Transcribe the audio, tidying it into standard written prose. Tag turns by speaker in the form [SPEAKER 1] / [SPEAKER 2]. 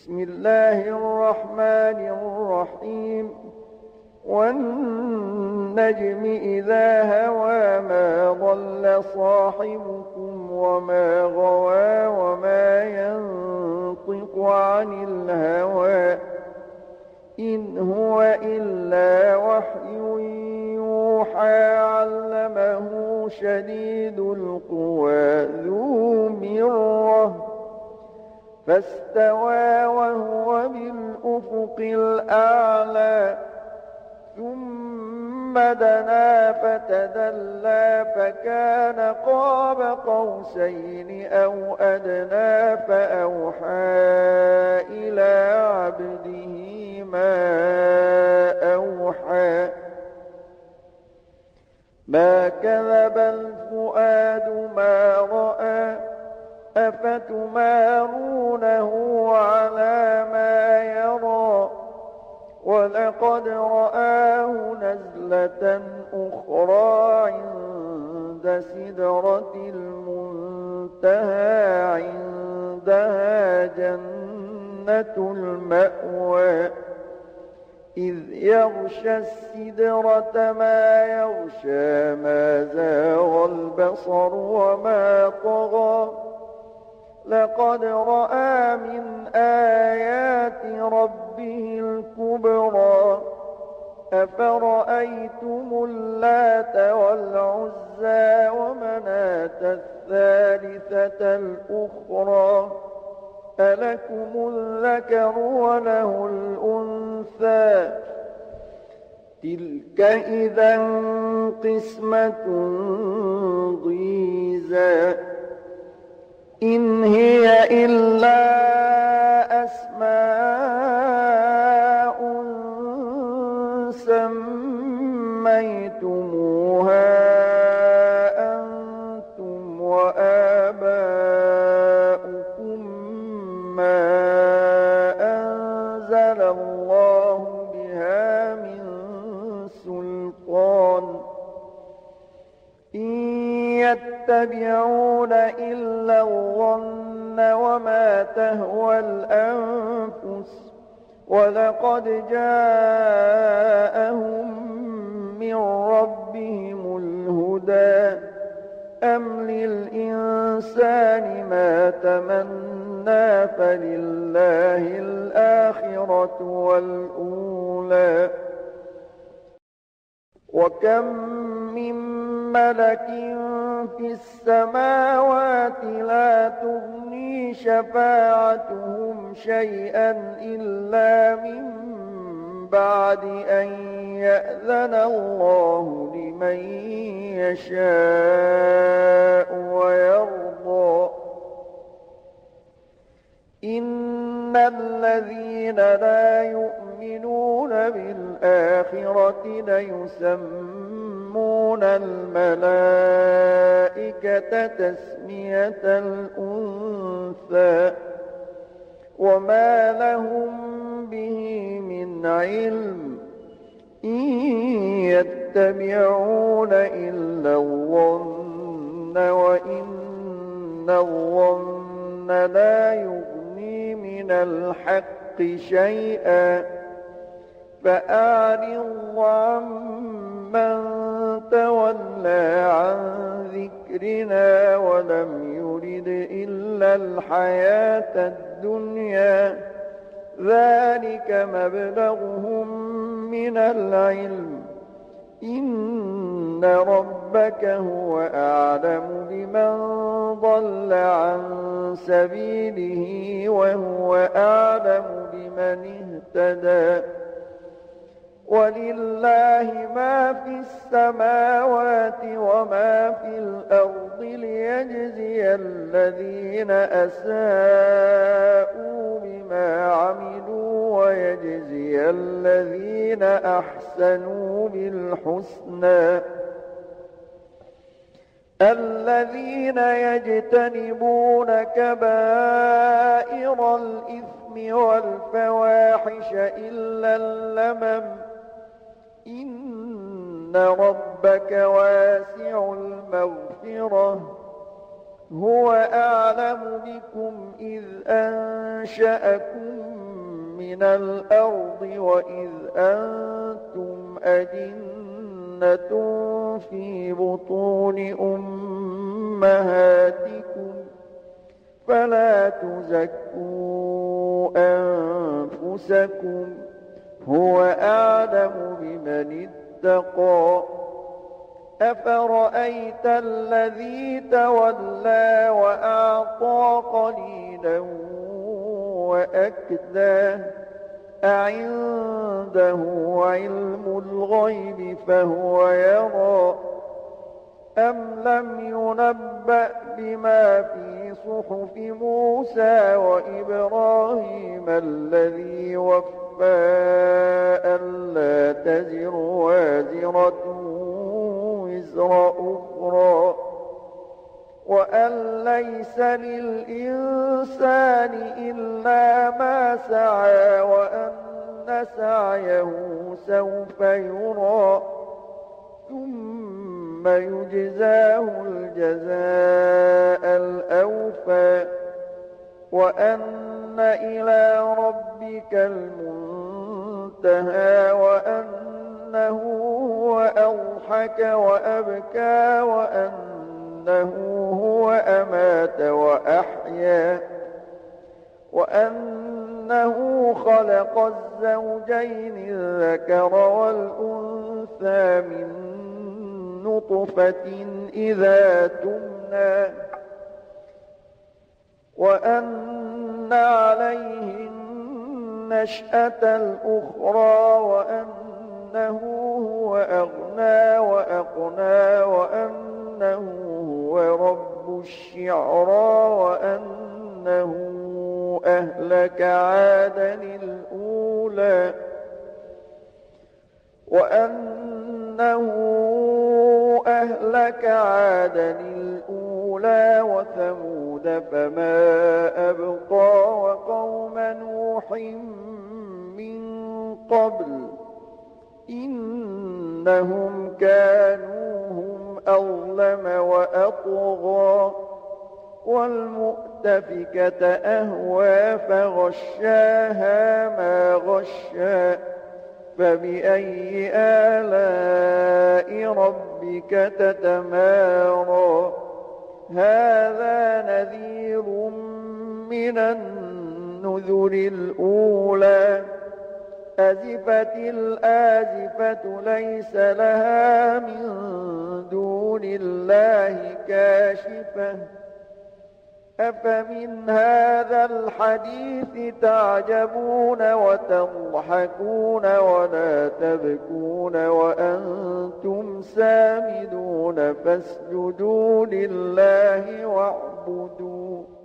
[SPEAKER 1] بسم الله الرحمن الرحيم والنجم إذا هوى ما ضل صاحبكم وما غوى وما ينطق عن الهوى إن هو إلا وحي يوحى علمه شديد القوى ذو مرة فاستوى وهو بالأفق الأعلى ثم دنا فتدلى فكان قاب قوسين أو أدنى فأوحى إلى عبده ما أوحى ما كذب الفؤاد ما رأى أفتمارونه على ما يرى ولقد رآه نزلة أخرى عند سدرة المنتهى عندها جنة المأوى إذ يغشى السدرة ما يغشى ما زاغ البصر وما طغى لقد رأى من آيات ربه الكبرى أفرأيتم اللات والعزى ومناة الثالثة الأخرى ألكم الذكر وله الأنثى تلك إذا قسمة ضيزى إن هي إلا أسماء سميتموها أنتم وآباؤكم ما أنزل الله بها من سلطان إن يتبعون إلا الظن وما تهوى الأنفس ولقد جاءهم من ربهم الهدى أم للإنسان ما تمنى فلله الآخرة والأولى وكم من ملك في السماوات لا تغني شفاعتهم شيئا إلا من بعد أن يأذن الله لمن يشاء ويرضى إن الذين لا يؤمنون بالآخرة ليسمون الملائكة تسمية الأنثى وما لهم به من علم إن يتبعون إلا الظن وإن الظن لا يغني من الحق شيئا فأعرض عمن تولى عن ذكرنا ولم يرد إلا الحياة الدنيا ذلك مبلغهم من العلم إن ربك هو أعلم بمن ضل عن سبيله وهو أعلم بمن اهتدى ولله ما في السماوات وما في الأرض ليجزي الذين أساءوا بما عملوا ويجزي الذين أحسنوا بالحسنى الذين يجتنبون كبائر الإثم والفواحش إلا اللمم إن ربك واسع المغفرة هو أعلم بكم إذ أنشأكم من الأرض وإذ أنتم أجنة في بطون أمهاتكم فلا تزكوا أنفسكم هو أعلم بمن اتقى أفرأيت الذي تولى وأعطى قليلا وأكدى أعنده علم الغيب فهو يرى أم لم ينبأ بما في صحف موسى وإبراهيم الذي وفى ألا تزر وازرة وزر أخرى وأن ليس للإنسان إلا ما سعى وأن سعيه سوف يرى ثم يجزاه الجزاء الأوفى وأن إلى ربك المنتهى وأنه هو أضحك وأبكى وأنه هو أمات وأحيا وأنه خلق الزوجين الذكر والأنثى من نطفة إذا تمنى وأن عليه النشأة الأخرى وأنه هو أغنى وأقنى وأنه هو رب الشعرى وأنه أهلك عادا الأولى وثمود فما أبقى وقوم نوح من قبل إنهم كانوا هم أظلم وأطغى والمؤتفكة أهوى فغشاها ما غشا فبأي آلاء ربك تتمارى هذا نذير من النذر الأولى أزفت الآزفة ليس لها من دون الله كاشفة أفمن هذا الحديث تعجبون وتضحكون ولا تبكون وأنتم سامدون فاسجدوا لله واعبدوا